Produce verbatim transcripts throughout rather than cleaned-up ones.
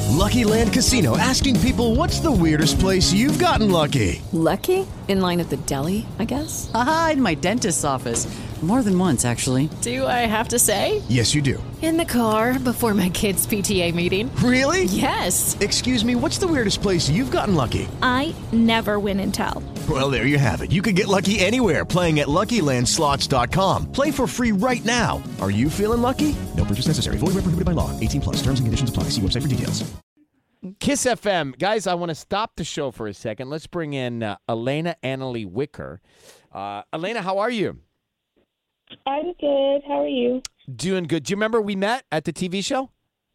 Lucky Land Casino, asking people, what's the weirdest place you've gotten lucky? Lucky? In line at the deli, I guess? Aha, in my dentist's office. More than once, actually. Do I have to say? Yes, you do. In the car before my kids' P T A meeting. Really? Yes. Excuse me, what's the weirdest place you've gotten lucky? I never win and tell. Well, there you have it. You can get lucky anywhere, playing at Lucky Land Slots dot com. Play for free right now. Are you feeling lucky? No purchase necessary. Void where prohibited by law. eighteen plus. Terms and conditions apply. See website for details. Kiss F M. Guys, I want to stop the show for a second. Let's bring in uh, Elena Annalie Wicker. Uh, Elena, how are you? I'm good. How are you? Doing good. Do you remember we met at the T V show?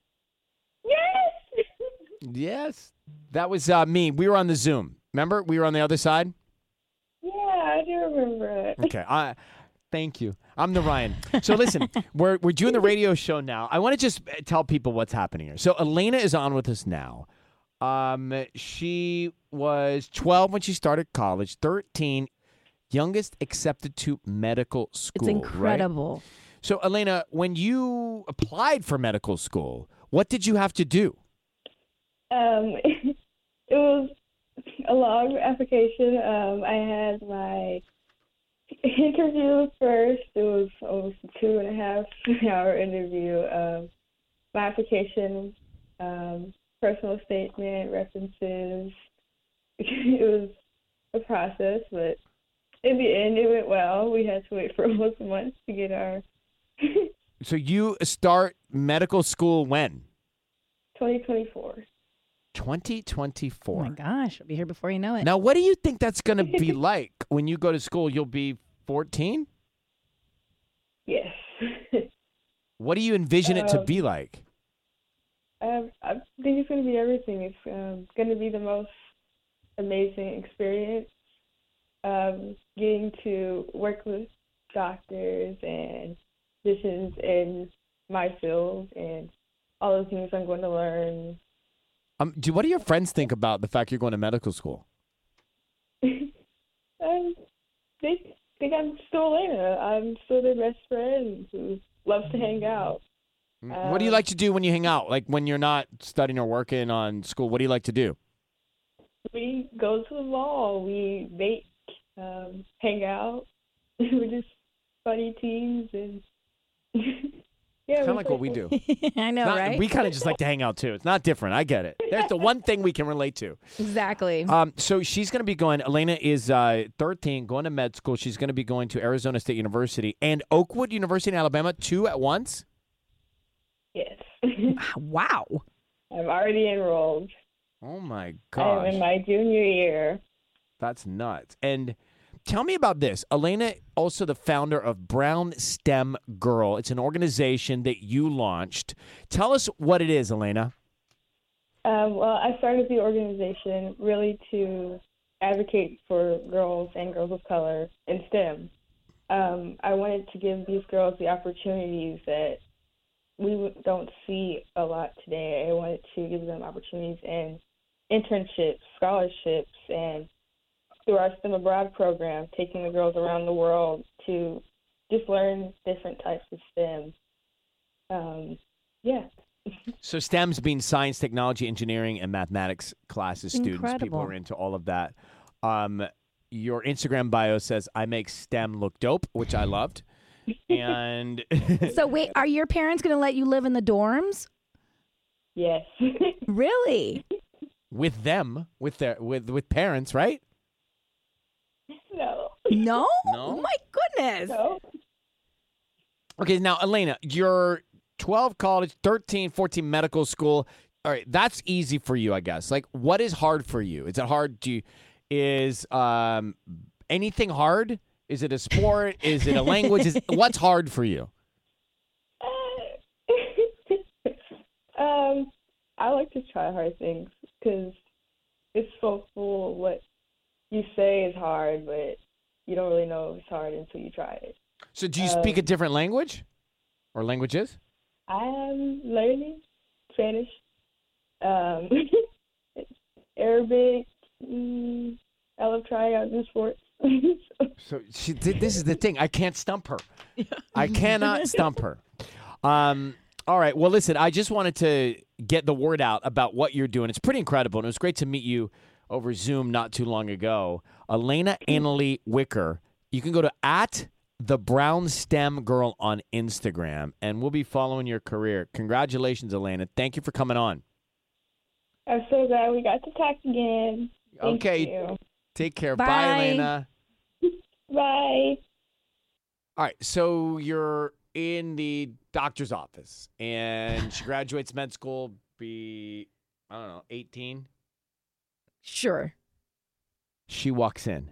Yes. Yes. That was uh, me. We were on the Zoom. Remember? We were on the other side? Yeah, I do remember it. Okay. I, thank you. I'm the Ryan. So listen, we're we're doing the radio show now. I want to just tell people what's happening here. So Elena is on with us now. Um, she was twelve when she started college, thirteen, youngest accepted to medical school. It's incredible. Right? So Elena, when you applied for medical school, what did you have to do? Um, it was a long application. Um, I had my interview first. It was almost a two and a half hour interview. Um, my application, um, personal statement, references. It was a process, but in the end, it went well. We had to wait for almost a month to get our. So you start medical school when? twenty twenty-four. twenty twenty-four. Oh my gosh, I'll be here before you know it. Now, what do you think that's going to be like when you go to school? You'll be fourteen? Yes. What do you envision it to Um, be like? Um, I think it's going to be everything. It's um, going to be the most amazing experience. Um, getting to work with doctors and physicians in my field and all the things I'm going to learn. Um, do what do your friends think about the fact you're going to medical school? um, they think I'm still Elena. I'm still their best friend who loves to hang out. What do you Um, like to do when you hang out? Like when you're not studying or working on school, what do you like to do? We go to the mall. We bake, um, hang out. We're just funny teens and yeah, Kind of we're like what we do. I know, Not- right? We kind of just like to hang out too. It's not different. I get it. That's the one thing we can relate to. Exactly. Um, so she's going to be going. Elena is uh, thirteen, going to med school. She's going to be going to Arizona State University and Oakwood University in Alabama, two at once. Yes. Wow. I'm already enrolled. Oh my I'm gosh, in my junior year. that's nuts! And tell me about this. Elena, also the founder of Brown STEM Girl. It's an organization that you launched. Tell us what it is, Elena. Um, well, I started the organization really to advocate for girls and girls of color in STEM. Um, I wanted to give these girls the opportunities that we don't see a lot today. I wanted to give them opportunities in internships, scholarships, and through our STEM Abroad program, taking the girls around the world to just learn different types of STEM. Um, yeah. So STEM's being science, technology, engineering, and mathematics classes. Students, people Incredible. are into all of that. Um, your Instagram bio says, I make STEM look dope, which I loved. And So wait, are your parents going to let you live in the dorms? Yes. Really? with them, with their with with parents, right? No. No? No? Oh my goodness. No. Okay, now Elena, you're twelve college, thirteen, fourteen medical school. All right, that's easy for you, I guess. Like, what is hard for you? Is it hard? Do you, is um anything hard? Is it a sport? Is it a language? Is what's hard for you? um, I like to try hard things because it's so full of what you say is hard, but you don't really know it's hard until you try it. So, do you speak a different language or languages? I am learning Spanish, um, Arabic. Mm, I love trying out new sports. So she did. This is the thing. I can't stump her. I cannot stump her. Um, All right. Well, listen, I just wanted to get the word out about what you're doing. It's pretty incredible, and it was great to meet you over Zoom not too long ago. Elena Annalie Wicker. You can go to at the Brown Stem Girl on Instagram, and we'll be following your career. Congratulations, Elena. Thank you for coming on. I'm so glad we got to talk again. Thank Okay. you. Take care. Bye. Bye, Elena. Bye. All right. So you're in the doctor's office, and she graduates med school, be, I don't know, eighteen. Sure. She walks in.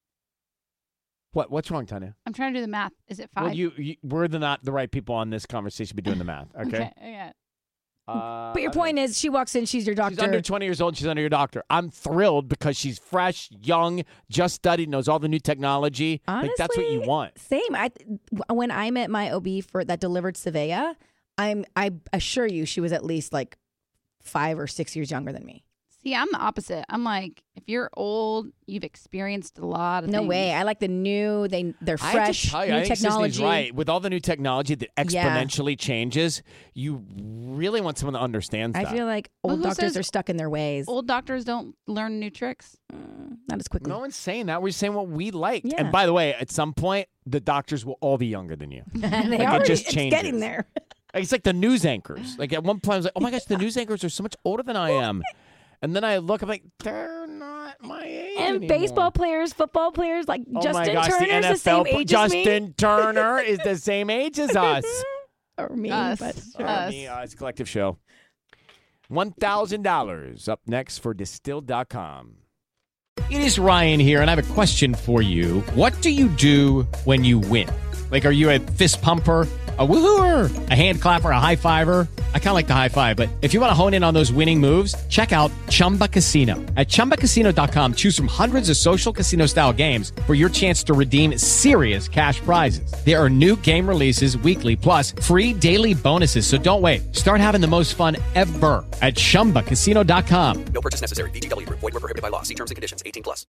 What? What's wrong, Tanya? I'm trying to do the math. Is it five? Well, you, you we're the not the right people on this conversation to be doing the math. Okay. okay. Yeah. Uh, But your I point don't- is, she walks in, she's your doctor. She's under twenty years old. She's under your doctor. I'm thrilled because she's fresh, young, just studied, knows all the new technology. Like that's what you Honestly, want. Same. I when I met my O B for that delivered Savea, I'm I assure you she was at least like five or six years younger than me. See, I'm the opposite. I'm like, if you're old, you've experienced a lot of No things. way. I like the new. They they're I have fresh. to tell you, new I think technology. Sisney's right. With all the new technology that exponentially changes, you really want someone that understands I that. feel like But old who doctors says are stuck in their ways. Old doctors don't learn new tricks. Mm, not as quickly. No one's saying that. We're saying what we like. Yeah. And by the way, at some point, the doctors will all be younger than you. they Like, it already, just it's changes. getting there. It's like the news anchors. Like at one point, I was like, oh my gosh, the news anchors are so much older than I am. And then I look, I'm like, they're not my age And anymore. baseball players, football players, like Oh Justin my gosh, Turner's the N the F L same age Justin as me. Turner is the same age as us. Or me, Us. but Sure. Uh, Us. me, uh, it's a collective show. one thousand dollars up next for distilled dot com. It is Ryan here, and I have a question for you. What do you do when you win? Like, are you a fist pumper, a woohooer, a hand clapper, a high fiver? I kind of like the high five, but if you want to hone in on those winning moves, check out Chumba Casino. At chumba casino dot com, choose from hundreds of social casino style games for your chance to redeem serious cash prizes. There are new game releases weekly, plus free daily bonuses. So don't wait. Start having the most fun ever at chumba casino dot com. No purchase necessary. V G W Group. Void where prohibited by law. See terms and conditions. eighteen plus.